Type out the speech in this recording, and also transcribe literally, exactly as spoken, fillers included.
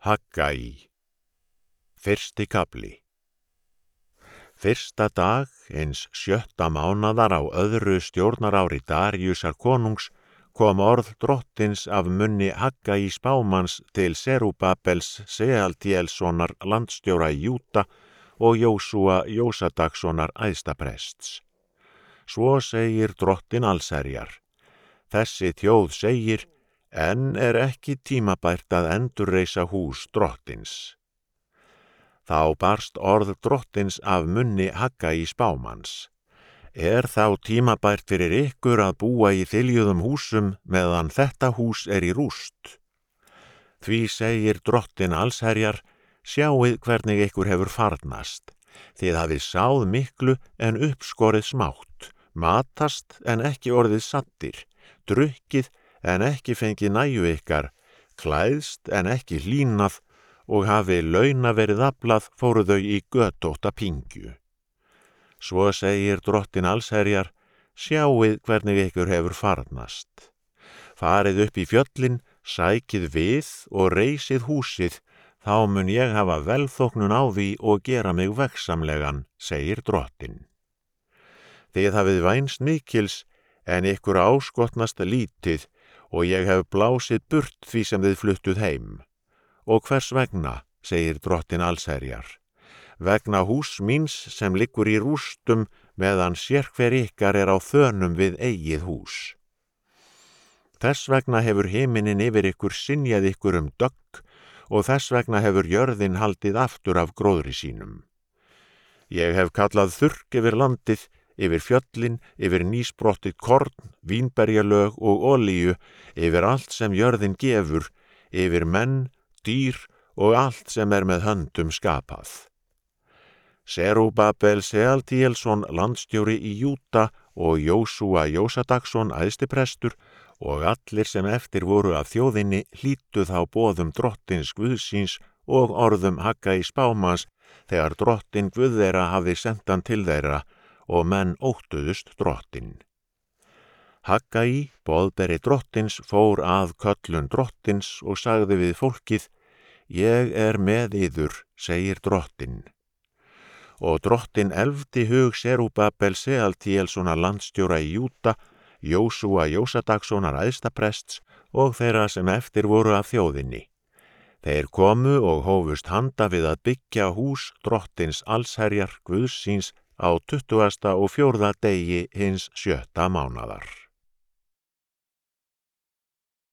Haggai. Fyrsti kafli. Fyrsta dag eins sjötta mánaðar á öðru stjórnarári Daríusar konungs kom orð drottins af munni Haggai spámanns til Serubabels Sealtielssonar landstjóra í Júda og Jósúa Jósadakssonar æðstaprests. Svo segir drottin allsherjar: Þessi þjóð segir, en er ekki tímabært að endurreisa hús drottins. Þá barst orð drottins af munni Haggai spámanns: Er þá tímabært fyrir ykkur að búa í þiljuðum húsum meðan þetta hús er í rúst? Því segir drottin allsherjar: Sjáið hvernig ykkur hefur farnast. Þið hafið sáð miklu en uppskorið smátt, matast en ekki orðið saddir, drukkið en ekki fengið næju ykkar, klæðst en ekki hlýnað, og hafi launa verið aflað fóru þau í götótta pingju. Svo segir drottin allsherjar: Sjáið hvernig ykkur hefur farnast. Farið upp í fjöllin, sækið við og reisið húsið, þá mun ég hafa velþóknun á því og gera mig veggsamlegan, segir drottin. Þið hafið vænst mikils, en ykkur áskotnast lítið, og ég hef blásið burt því sem þið fluttuð heim. Og hvers vegna, segir drottin allsherjar? Vegna hús míns sem liggur í rústum, meðan sérhver ykkar er á þönum við eigið hús. Þess vegna hefur himinin yfir ykkur synjað ykkur um dögg, og þess vegna hefur jörðin haldið aftur af gróðri sínum. Ég hef kallað þurrk yfir landið, yfir fjöllin, yfir nýsprottið korn, vínberjalög og olíu, yfir allt sem jörðin gefur, yfir menn, dýr og allt sem er með höndum skapað. Serubabel Sealtielsson landstjóri í Júda og Jósúa Jósadaksson æðstiprestur og allir sem eftir voru af þjóðinni hlýddu þá boðum drottins Guðsins og orðum Haggai spámanns þegar drottin Guð þeirra hafði sent hann til þeirra, og menn óttuðust drottin. Haggai, boðberi drottins, fór að köllun drottins og sagði við fólkið: Ég er með yður, segir drottin. Og drottin elfdi hug Serubabel Sealtielssonar landstjóra í Júda, Jósúa Jósadakssonar æðstaprests og þeirra sem eftir voru af þjóðinni. Þeir komu og hófust handa við að byggja hús drottins allsherjar Guðs síns á tuttugasta og fjórða degi hins sjötta mánaðar.